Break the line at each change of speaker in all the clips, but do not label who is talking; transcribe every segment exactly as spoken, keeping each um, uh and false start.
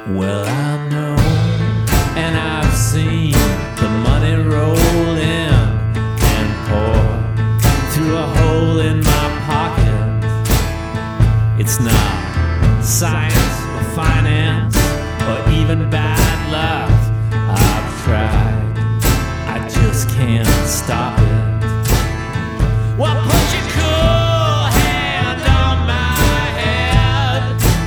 Well, I know, and I've seen the money roll in and pour through a hole in my pocket. It's not science or finance or even bad luck. I've tried, I just can't stop it. Well, put your cool hand on my head.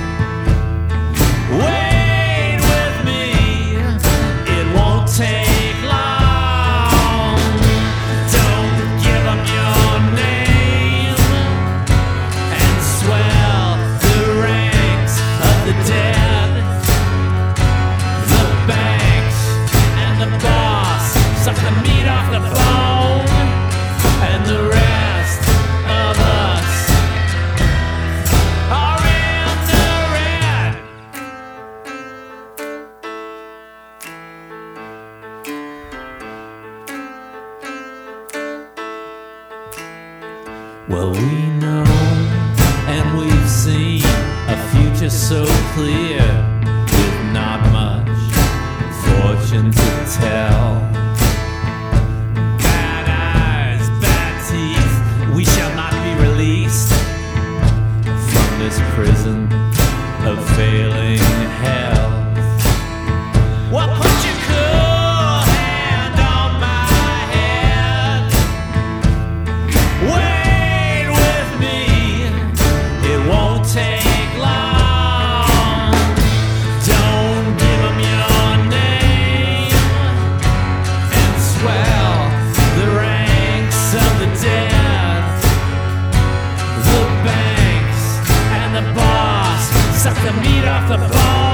Wait with me, it won't take long. Don't give them your name and swell the ranks of the dead. The banks and the boss suck the meat off the bone, and the rest of us are in the red. Well, we know and we've seen a future so clear with not much fortune to tell. Bad eyes, bad teeth, we shall not be released from this prison of failing health. Well, put your cool hand on my head. Wait with me, it won't take long. Don't give them your name and swell the ranks of the dead. The banks and the boss suck the meat off the bone.